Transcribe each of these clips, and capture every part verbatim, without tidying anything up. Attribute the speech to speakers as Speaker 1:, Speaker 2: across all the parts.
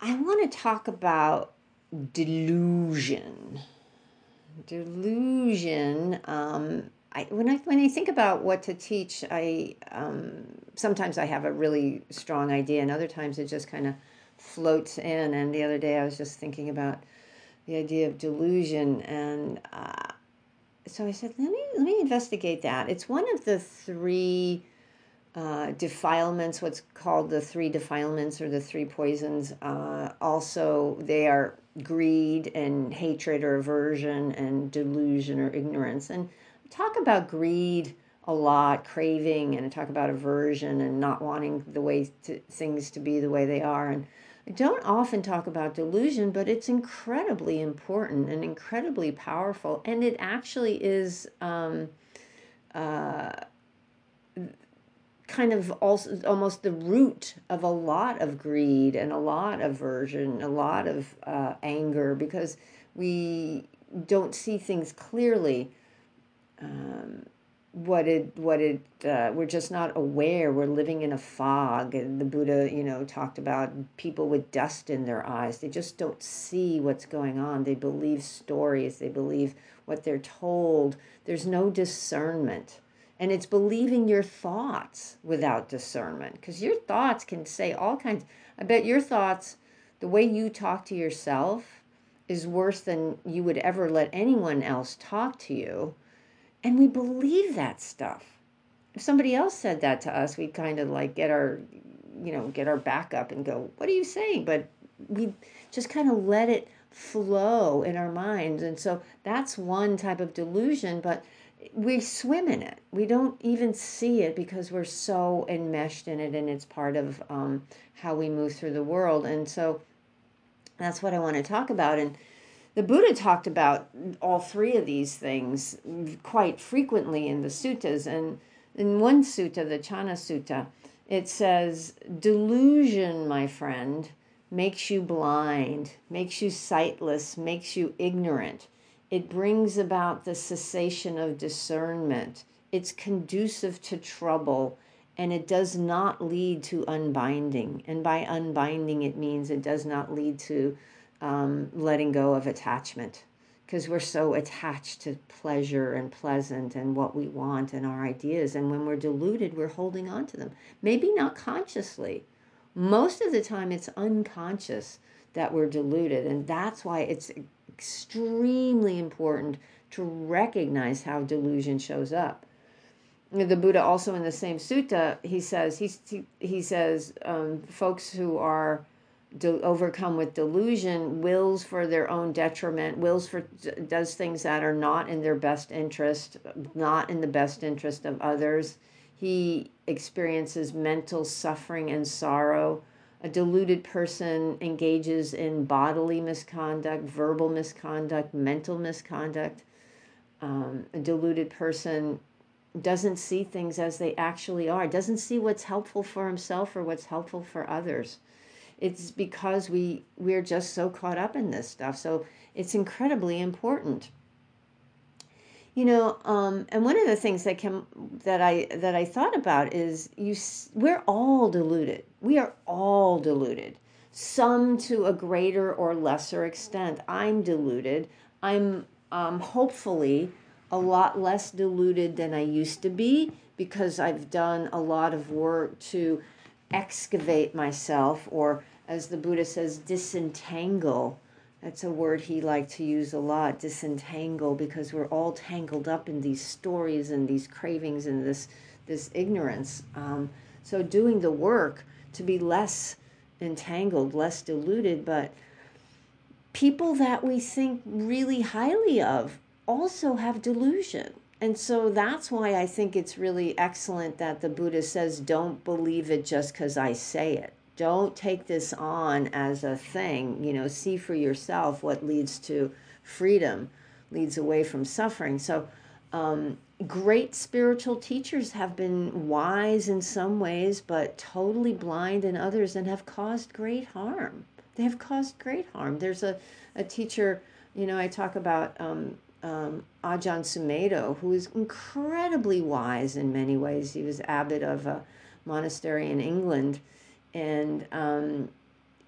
Speaker 1: I want to talk about delusion. Delusion. Um, I, when I when I think about what to teach, I um, sometimes I have a really strong idea, and other times it just kind of floats in. And the other day I was just thinking about the idea of delusion, and uh, so I said, let me let me investigate that. It's one of the three uh, defilements, what's called the three defilements or the three poisons. Uh, also, they are greed and hatred or aversion and delusion or ignorance. And I talk about greed a lot, craving, and I talk about aversion and not wanting the way to, things to be the way they are. And I don't often talk about delusion, but it's incredibly important and incredibly powerful. And it actually is um, uh, kind of also almost the root of a lot of greed and a lot of aversion, a lot of uh, anger, because we don't see things clearly. Um, what it, what it, uh, we're just not aware. We're living in a fog. And the Buddha, you know, talked about people with dust in their eyes. They just don't see what's going on. They believe stories. They believe what they're told. There's no discernment. And it's believing your thoughts without discernment, because your thoughts can say all kinds. I bet your thoughts, the way you talk to yourself, is worse than you would ever let anyone else talk to you. And we believe that stuff. If somebody else said that to us, we'd kind of like get our, you know, get our back up and go, what are you saying? But we just kind of let it flow in our minds. And so that's one type of delusion, but we swim in it. We don't even see it because we're so enmeshed in it, and it's part of um, how we move through the world. And so that's what I want to talk about. And the Buddha talked about all three of these things quite frequently in the suttas. And in one sutta, the Chana Sutta, it says, delusion, my friend, makes you blind, makes you sightless, makes you ignorant. It brings about the cessation of discernment. It's conducive to trouble, and it does not lead to unbinding. And by unbinding, it means it does not lead to um, letting go of attachment, because we're so attached to pleasure and pleasant and what we want and our ideas. And when we're deluded, we're holding on to them. Maybe not consciously. Most of the time, it's unconscious that we're deluded. And that's why it's extremely important to recognize how delusion shows up. The Buddha also in the same sutta, he says, he, he, he says, um, folks who are de- overcome with delusion wills for their own detriment, wills for, does things that are not in their best interest, not in the best interest of others. He experiences mental suffering and sorrow. A deluded person engages in bodily misconduct, verbal misconduct, mental misconduct. Um, a deluded person doesn't see things as they actually are, doesn't see what's helpful for himself or what's helpful for others. It's because we, we're just so caught up in this stuff. So it's incredibly important. You know, um, and one of the things that can that I that I thought about is you. We're all deluded. We are all deluded. Some to a greater or lesser extent. I'm deluded. I'm um, hopefully a lot less deluded than I used to be, because I've done a lot of work to excavate myself, or as the Buddha says, disentangle. That's a word he liked to use a lot, disentangle, because we're all tangled up in these stories and these cravings and this this ignorance. Um, so doing the work to be less entangled, less deluded, but people that we think really highly of also have delusion. And so that's why I think it's really excellent that the Buddha says, don't believe it just because I say it. Don't take this on as a thing, you know, see for yourself what leads to freedom, leads away from suffering. So um, great spiritual teachers have been wise in some ways, but totally blind in others, and have caused great harm. They have caused great harm. There's a, a teacher, you know, I talk about um, um, Ajahn Sumedho, who is incredibly wise in many ways. He was abbot of a monastery in England. And um,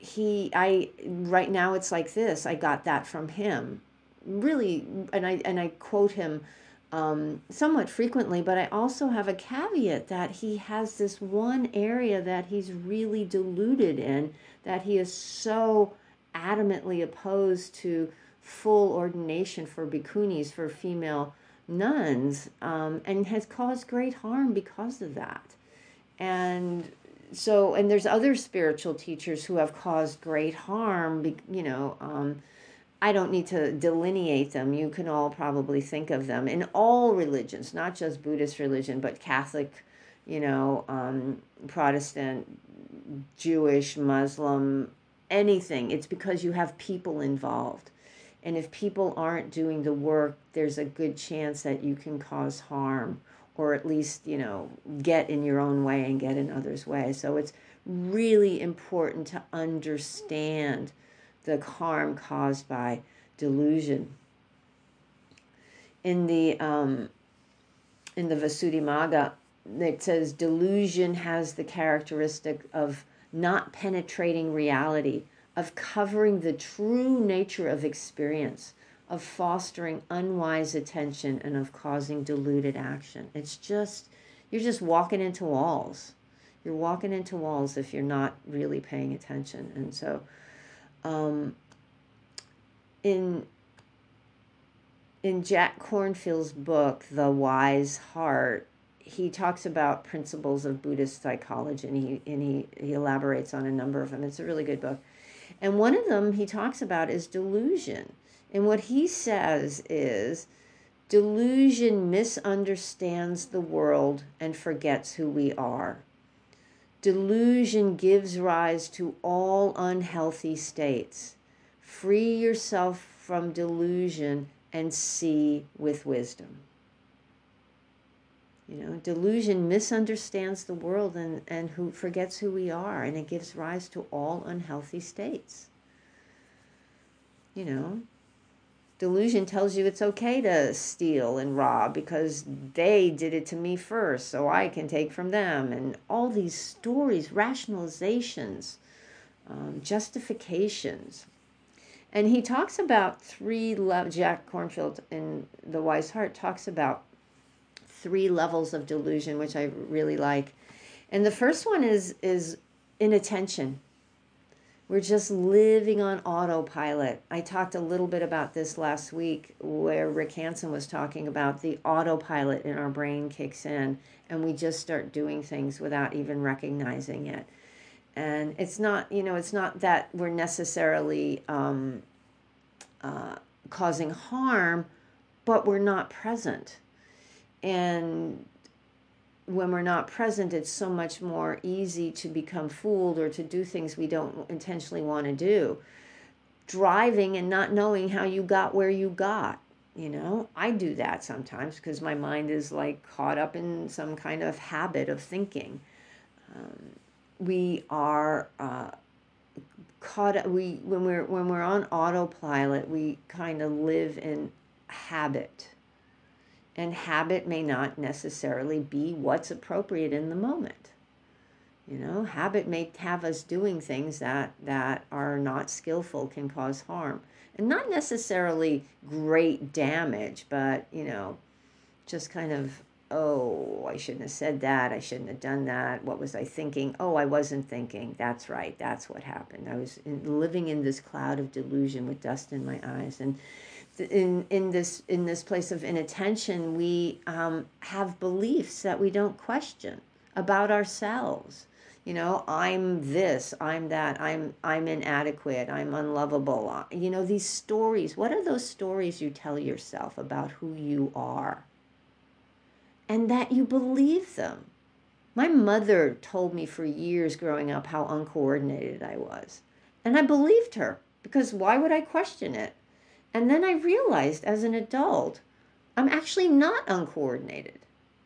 Speaker 1: he, I, right now it's like this. I got that from him, really, and I and I quote him um, somewhat frequently. But I also have a caveat that he has this one area that he's really deluded in, that he is so adamantly opposed to full ordination for bhikkhunis, for female nuns, um, and has caused great harm because of that. And so, and there's other spiritual teachers who have caused great harm, you know, um, I don't need to delineate them. You can all probably think of them in all religions, not just Buddhist religion, but Catholic, you know, um, Protestant, Jewish, Muslim, anything. It's because you have people involved. And if people aren't doing the work, there's a good chance that you can cause harm, or at least, you know, get in your own way and get in others' way. So it's really important to understand the harm caused by delusion. In the um, in the Visuddhimagga, it says delusion has the characteristic of not penetrating reality, of covering the true nature of experience, of fostering unwise attention, and of causing deluded action. It's just, you're just walking into walls. You're walking into walls if you're not really paying attention. And so um, in in Jack Kornfield's book, The Wise Heart, he talks about principles of Buddhist psychology, and he and he, he elaborates on a number of them. It's a really good book. And one of them he talks about is delusion. And what he says is, delusion misunderstands the world and forgets who we are. Delusion gives rise to all unhealthy states. Free yourself from delusion and see with wisdom. You know, delusion misunderstands the world and, and who forgets who we are, and it gives rise to all unhealthy states. You know, delusion tells you it's okay to steal and rob because they did it to me first, so I can take from them. And all these stories, rationalizations, um, justifications. And he talks about three levels. Jack Kornfield in The Wise Heart talks about three levels of delusion, which I really like. And the first one is is inattention. We're just living on autopilot. I talked a little bit about this last week, where Rick Hansen was talking about the autopilot in our brain kicks in, and we just start doing things without even recognizing it. And it's not, you know, it's not that we're necessarily um, uh, causing harm, but we're not present. And when we're not present, it's so much more easy to become fooled or to do things we don't intentionally want to do. Driving and not knowing how you got where you got. You know, I do that sometimes because my mind is like caught up in some kind of habit of thinking. Um, we are uh, caught. We when we're when we're on autopilot, we kind of live in habit. And habit may not necessarily be what's appropriate in the moment. You know, habit may have us doing things that, that are not skillful, can cause harm. And not necessarily great damage, but, you know, just kind of, oh, I shouldn't have said that. I shouldn't have done that. What was I thinking? Oh, I wasn't thinking. That's right. That's what happened. I was in, living in this cloud of delusion with dust in my eyes. And in in this in this place of inattention, we um, have beliefs that we don't question about ourselves. You know, I'm this, I'm that, I'm I'm inadequate, I'm unlovable. You know, these stories. What are those stories you tell yourself about who you are? And that you believe them. My mother told me for years growing up how uncoordinated I was, and I believed her, because why would I question it? And then I realized as an adult, I'm actually not uncoordinated.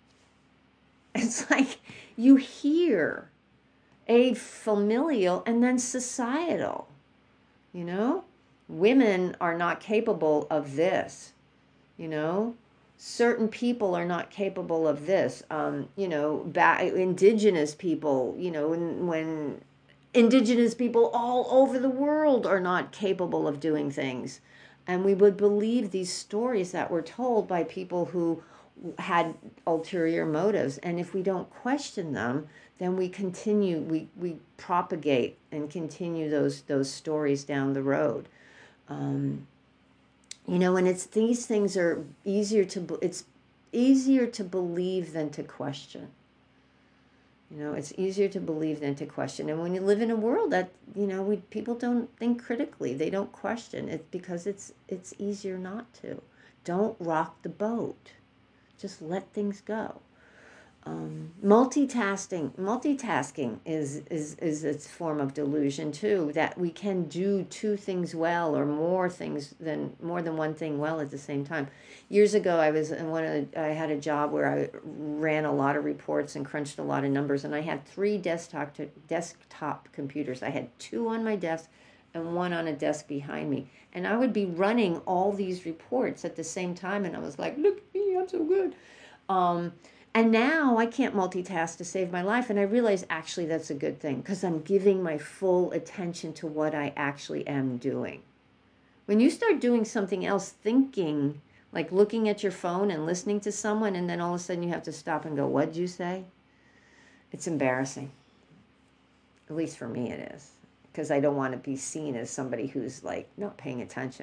Speaker 1: It's like you hear a familial and then societal, you know? Women are not capable of this, you know? Certain people are not capable of this. Um, you know, ba- indigenous people, you know, when, when Indigenous people all over the world are not capable of doing things. And we would believe these stories that were told by people who had ulterior motives. And if we don't question them, then we continue, we, we propagate and continue those, those stories down the road. Um, you know, and it's, these things are easier to, it's easier to believe than to question. You know, it's easier to believe than to question. And when you live in a world that, you know, we, people don't think critically, they don't question. It's because it's it's easier not to. Don't rock the boat. Just let things go. Um, multitasking, multitasking is, is, is its form of delusion too, that we can do two things well or more things than, more than one thing well at the same time. Years ago, I was in one of the, I had a job where I ran a lot of reports and crunched a lot of numbers, and I had three desktop, to, desktop computers. I had two on my desk and one on a desk behind me. And I would be running all these reports at the same time, and I was like, look at me, I'm so good. Um, And now I can't multitask to save my life. And I realize actually that's a good thing because I'm giving my full attention to what I actually am doing. When you start doing something else, thinking, like looking at your phone and listening to someone, and then all of a sudden you have to stop and go, what'd you say? It's embarrassing. At least for me it is. Because I don't want to be seen as somebody who's like not paying attention.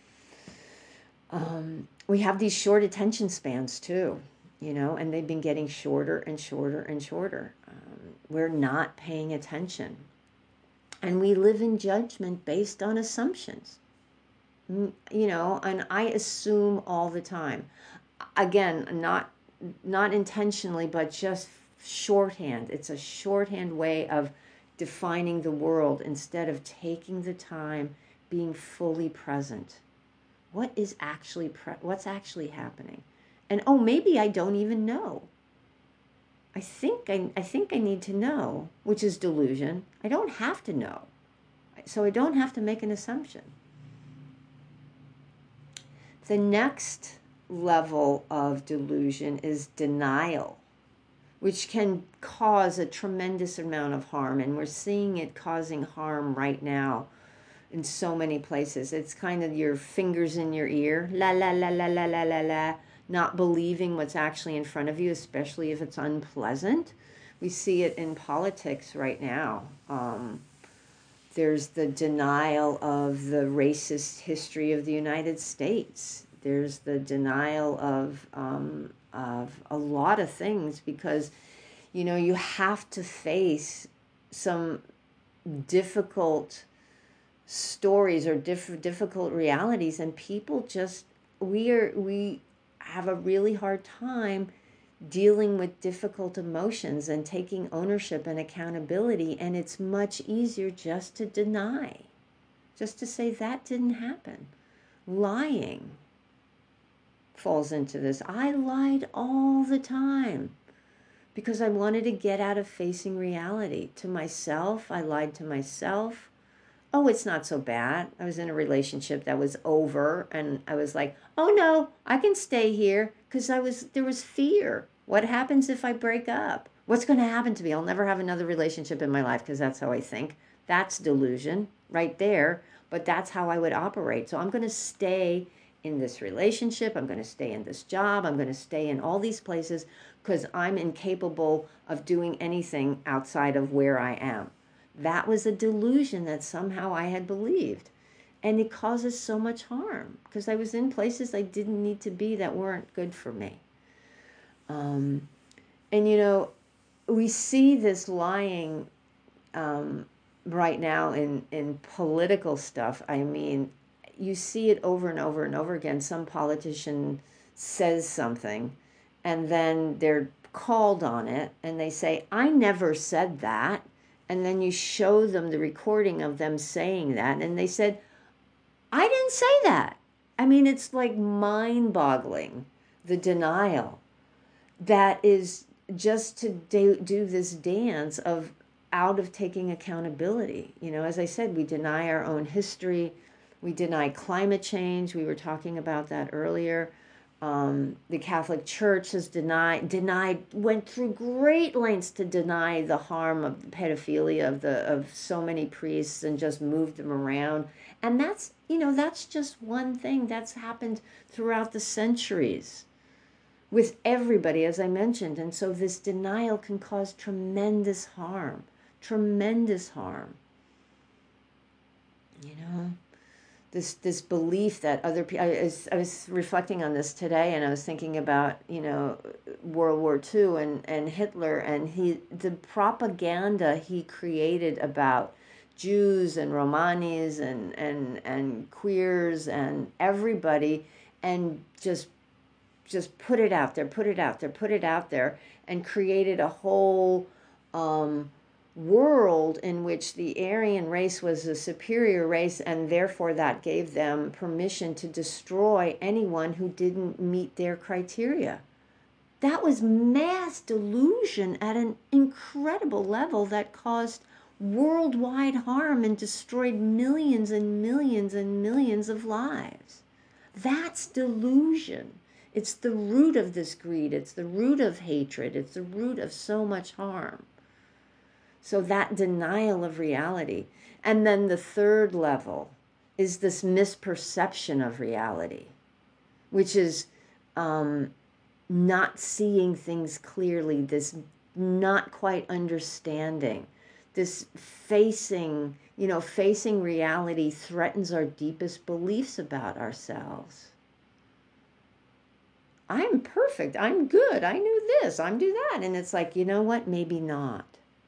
Speaker 1: Um, we have these short attention spans too. You know, and they've been getting shorter and shorter and shorter. Um, we're not paying attention. And we live in judgment based on assumptions. You know, and I assume all the time. Again, not not intentionally, but just shorthand. It's a shorthand way of defining the world instead of taking the time, being fully present. What is actually pre- what's actually happening? And oh, maybe I don't even know. I think I, I think I need to know, which is delusion. I don't have to know. So I don't have to make an assumption. The next level of delusion is denial, which can cause a tremendous amount of harm. And we're seeing it causing harm right now in so many places. It's kind of your fingers in your ear. La, la, la, la, la, la, la, la. Not believing what's actually in front of you, especially if it's unpleasant. We see it in politics right now. Um, there's the denial of the racist history of the United States. There's the denial of um, of a lot of things because, you know, you have to face some difficult stories or diff- difficult realities, and people just we are we. have a really hard time dealing with difficult emotions and taking ownership and accountability. And it's much easier just to deny, just to say that didn't happen. Lying falls into this. I lied all the time because I wanted to get out of facing reality. To myself, I lied to myself. Oh, it's not so bad. I was in a relationship that was over and I was like, oh no, I can stay here because I was, there was fear. What happens if I break up? What's going to happen to me? I'll never have another relationship in my life because that's how I think. That's delusion right there, but that's how I would operate. So I'm going to stay in this relationship. I'm going to stay in this job. I'm going to stay in all these places because I'm incapable of doing anything outside of where I am. That was a delusion that somehow I had believed. And it causes so much harm because I was in places I didn't need to be that weren't good for me. Um, and, you know, we see this lying um, right now in, in political stuff. I mean, you see it over and over and over again. Some politician says something and then they're called on it and they say, I never said that. And then you show them the recording of them saying that. And they said, I didn't say that. I mean, it's like mind-boggling, the denial that is just to do, do this dance of out of taking accountability. You know, as I said, we deny our own history. We deny climate change. We were talking about that earlier. Um, the Catholic Church has denied, denied, went through great lengths to deny the harm of the pedophilia of the of so many priests and just moved them around. And that's, you know, that's just one thing that's happened throughout the centuries with everybody, as I mentioned. And so this denial can cause tremendous harm, tremendous harm. You know? This this belief that other people, I was, I was reflecting on this today, and I was thinking about, you know, World War Two and, and Hitler, and he the propaganda he created about Jews and Romanis and, and, and queers and everybody, and just just put it out there, put it out there, put it out there, and created a whole um, world in which the Aryan race was a superior race, and therefore that gave them permission to destroy anyone who didn't meet their criteria. That was mass delusion at an incredible level that caused worldwide harm and destroyed millions and millions and millions of lives. That's delusion. It's the root of this greed. It's the root of hatred. It's the root of so much harm. So that denial of reality. And then the third level is this misperception of reality, which is um, not seeing things clearly, this not quite understanding, this facing, you know, facing reality threatens our deepest beliefs about ourselves. I'm perfect. I'm good. I knew this. I'm do that. And it's like, you know what? Maybe not.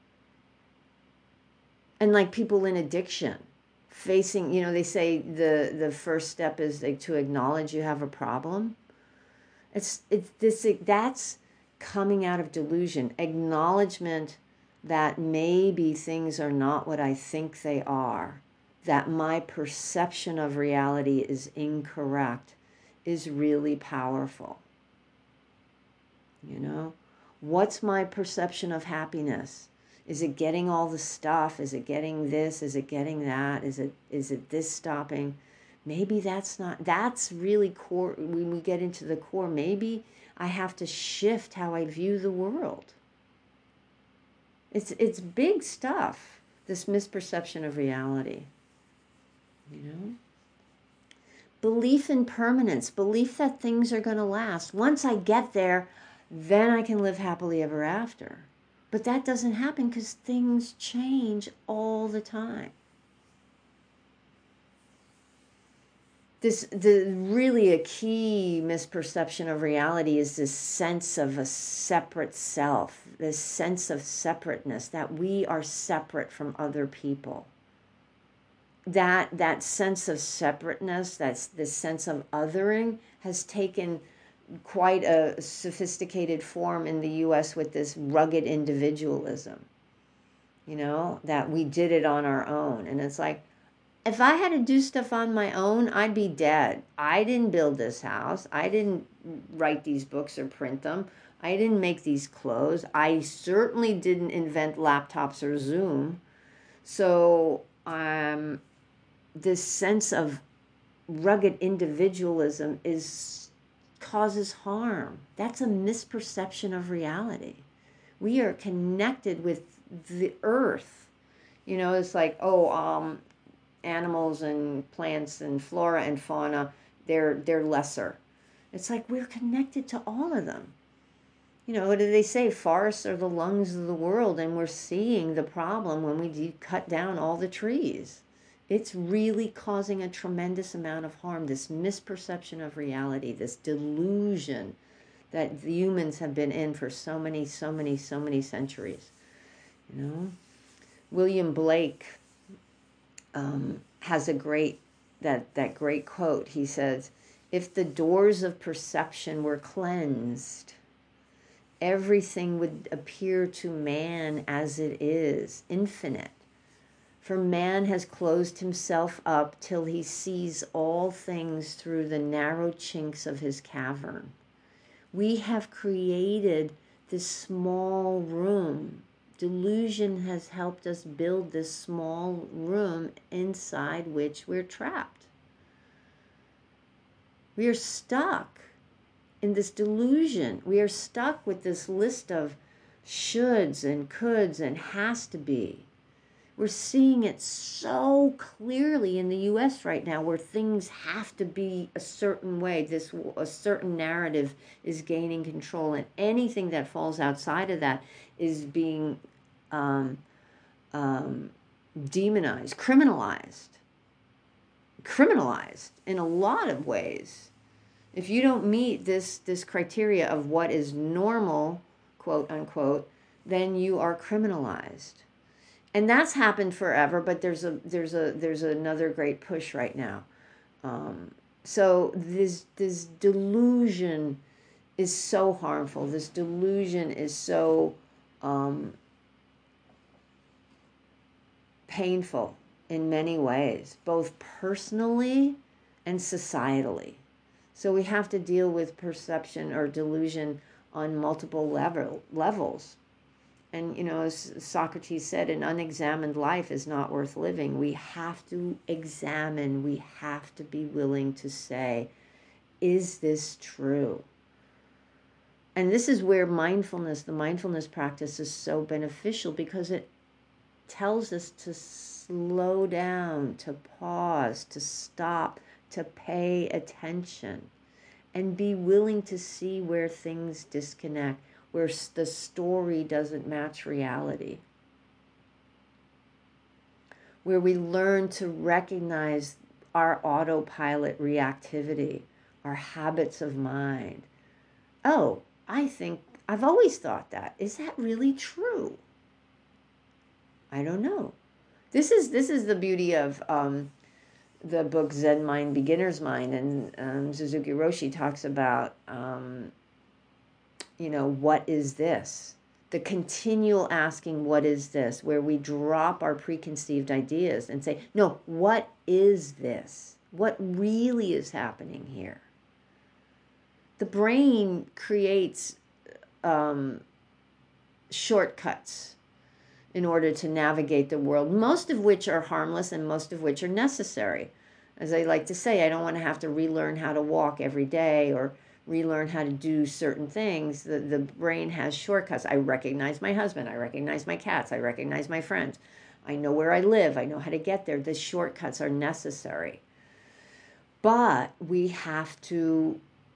Speaker 1: And like people in addiction, facing, you know, they say the, the first step is like to acknowledge you have a problem. It's, it's this, that's coming out of delusion, acknowledgement that maybe things are not what I think they are, that my perception of reality is incorrect, is really powerful. You know, what's my perception of happiness? Is it getting all the stuff? Is it getting this? Is it getting that? Is it is it this stopping? Maybe that's not, that's really core. When we get into the core, maybe I have to shift how I view the world. It's it's big stuff, this misperception of reality. You know? Belief in permanence, belief that things are going to last. Once I get there, then I can live happily ever after. But that doesn't happen because things change all the time. This the really a key misperception of reality is this sense of a separate self, this sense of separateness, that we are separate from other people. That that sense of separateness, that's this sense of othering, has taken quite a sophisticated form in the U S with this rugged individualism, you know, that we did it on our own. And it's like, if I had to do stuff on my own, I'd be dead. I didn't build this house. I didn't write these books or print them. I didn't make these clothes. I certainly didn't invent laptops or Zoom. So um, this sense of rugged individualism is causes harm. That's a misperception of reality. We are connected with the earth. You know, it's like, oh, um, animals and plants and flora and fauna, they're they're lesser. It's like we're connected to all of them. You know, what do they say? Forests are the lungs of the world, and we're seeing the problem when we de- cut down all the trees. It's really causing a tremendous amount of harm, this misperception of reality, this delusion that the humans have been in for so many, so many, so many centuries. You know, William Blake um, has a great, that, that great quote. He says, if the doors of perception were cleansed, everything would appear to man as it is, infinite. For man has closed himself up till he sees all things through the narrow chinks of his cavern. We have created this small room. Delusion has helped us build this small room inside which we're trapped. We are stuck. in this delusion. We are stuck with this list of shoulds and coulds and has to be. We're seeing it so clearly in the U S right now, where things have to be a certain way. This a certain narrative is gaining control, and anything that falls outside of that is being um, um, demonized, criminalized, criminalized in a lot of ways. If you don't meet this this criteria of what is normal, quote unquote, then you are criminalized. And that's happened forever, but there's a there's a there's another great push right now. Um, so this this delusion is so harmful. This delusion is so um, painful in many ways, both personally and societally. So we have to deal with perception or delusion on multiple level levels. And, you know, as Socrates said, an unexamined life is not worth living. We have to examine. We have to be willing to say, is this true? And this is where mindfulness, the mindfulness practice is so beneficial, because it tells us to slow down, to pause, to stop, to pay attention, and be willing to see where things disconnect, where the story doesn't match reality, where we learn to recognize our autopilot reactivity, our habits of mind. Oh, I think I've always thought that. Is that really true? I don't know. This is this is the beauty of um, the book Zen Mind, Beginner's Mind, and um, Suzuki Roshi talks about um, you know, what is this? The continual asking, what is this? Where we drop our preconceived ideas and say, no, what is this? What really is happening here? The brain creates um, shortcuts in order to navigate the world, most of which are harmless and most of which are necessary. As I like to say, I don't want to have to relearn how to walk every day or relearn how to do certain things. The, the brain has shortcuts. I recognize my husband. I recognize my cats. I recognize my friends. I know where I live. I know how to get there. The shortcuts are necessary. But we have to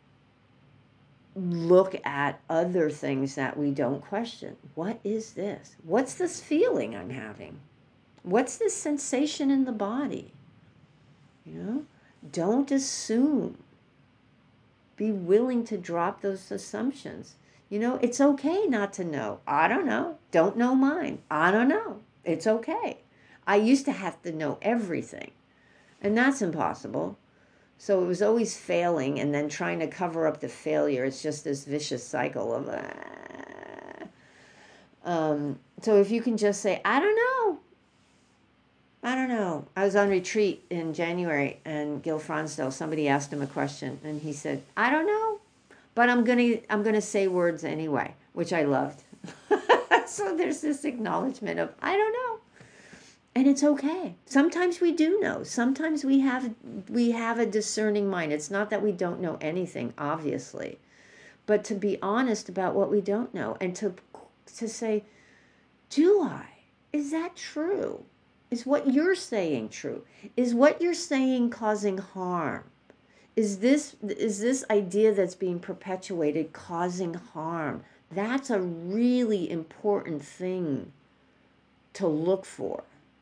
Speaker 1: look at other things that we don't question. What is this? What's this feeling I'm having? What's this sensation in the body? You know, don't assume. Be willing to drop those assumptions. You know, it's okay not to know. I don't know. Don't know mine. I don't know. It's okay. I used to have to know everything, and that's impossible. So it was always failing and then trying to cover up the failure. It's just this vicious cycle of, uh, um, so if you can just say, I don't know. I don't know. I was on retreat in January, and Gil Fronsdale, somebody asked him a question, and he said, I don't know, but I'm going to I'm gonna say words anyway, which I loved. So there's this acknowledgement of, I don't know. And it's okay. Sometimes we do know. Sometimes we have we have a discerning mind. It's not that we don't know anything, obviously, but to be honest about what we don't know, and to to say, do I? Is that true? Is what you're saying true? Is what you're saying causing harm? Is this is this idea that's being perpetuated causing harm? That's a really important thing to look for.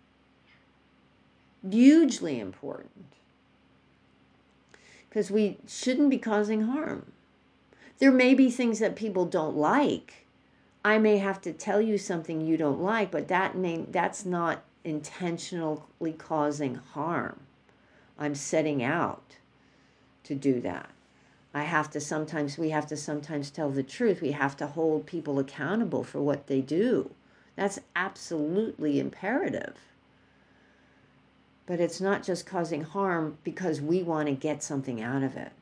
Speaker 1: Hugely important. Because we shouldn't be causing harm. There may be things that people don't like. I may have to tell you something you don't like, but that may that's not intentionally causing harm. I'm setting out to do that. I have to sometimes, we have to sometimes tell the truth. We have to hold people accountable for what they do. That's absolutely imperative. But it's not just causing harm because we want to get something out of it.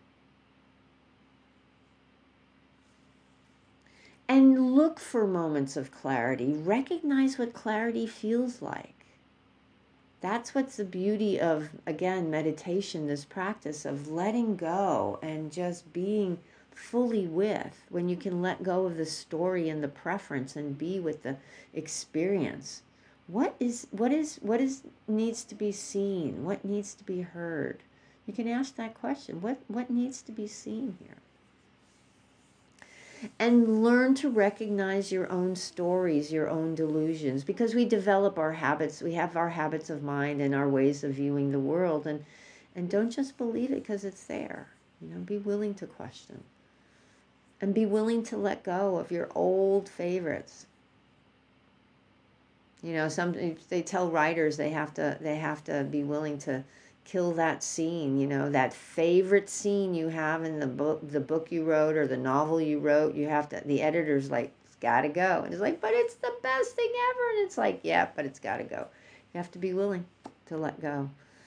Speaker 1: And look for moments of clarity. Recognize what clarity feels like. That's what's the beauty of, again, meditation, this practice of letting go and just being fully with, when you can let go of the story and the preference and be with the experience. What is what is what is needs to be seen? What needs to be heard? You can ask that question. What what needs to be seen here? And learn to recognize your own stories, your own delusions, because we develop our habits. We have our habits of mind and our ways of viewing the world, and and don't just believe it because it's there. You know, be willing to question, and be willing to let go of your old favorites. You know, some they tell writers they have to they have to be willing to kill that scene, you know, that favorite scene you have in the book, the book you wrote or the novel you wrote. You have to, the editor's like, it's got to go. And it's like, but it's the best thing ever. And it's like, yeah, but it's got to go. You have to be willing to let go.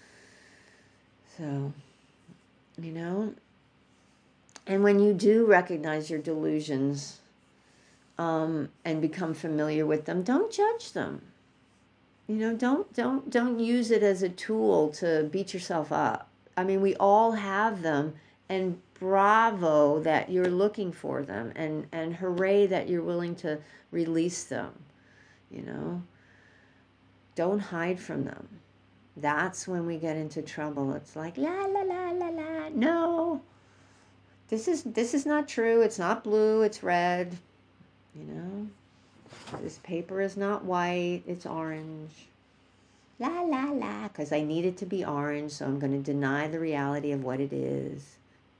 Speaker 1: So, you know, and when you do recognize your delusions um, and become familiar with them, don't judge them. You know, don't don't don't use it as a tool to beat yourself up. I mean, we all have them, and bravo that you're looking for them, and and hooray that you're willing to release them. You know, don't hide from them. That's when we get into trouble. It's like la la la la la. No, this is this is not true. It's not blue. It's red. You know, this paper is not white. It's orange. La, la, la, because I need it to be orange, so I'm going to deny the reality of what it is.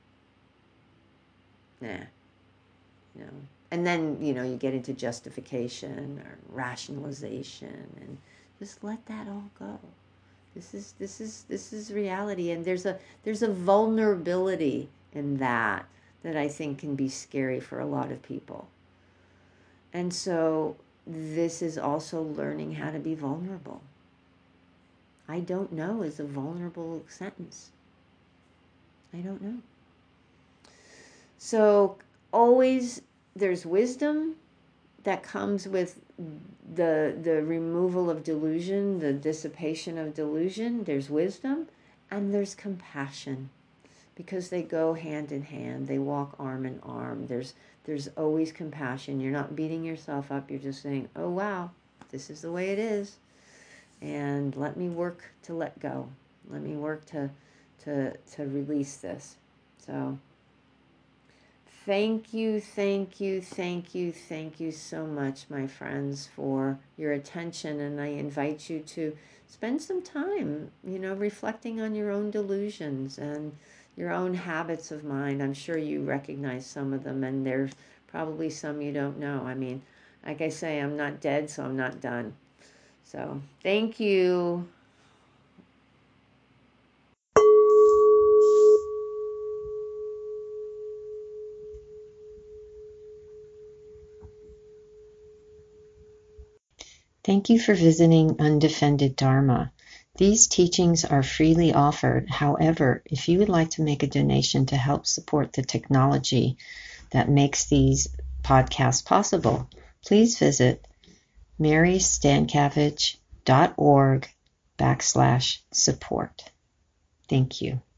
Speaker 1: Nah, you know. And then, you know, you get into justification or rationalization, and just let that all go. This is this is this is reality, and there's a there's a vulnerability in that that I think can be scary for a lot of people. And so this is also learning how to be vulnerable. I don't know is a vulnerable sentence. I don't know. So always there's wisdom that comes with the the removal of delusion, the dissipation of delusion. There's wisdom, and there's compassion, because they go hand in hand. They walk arm in arm. There's there's always compassion. You're not beating yourself up. You're just saying, oh wow, this is the way it is. And let me work to let go. Let me work to to to release this. So thank you, thank you, thank you, thank you so much, my friends, for your attention. And I invite you to spend some time, you know, reflecting on your own delusions and your own habits of mind. I'm sure you recognize some of them, and there's probably some you don't know. I mean, like I say, I'm not dead, so I'm not done. So, thank you.
Speaker 2: Thank you for visiting Undefended Dharma. These teachings are freely offered. However, if you would like to make a donation to help support the technology that makes these podcasts possible, please visit marystankavich.org backslash support. Thank you.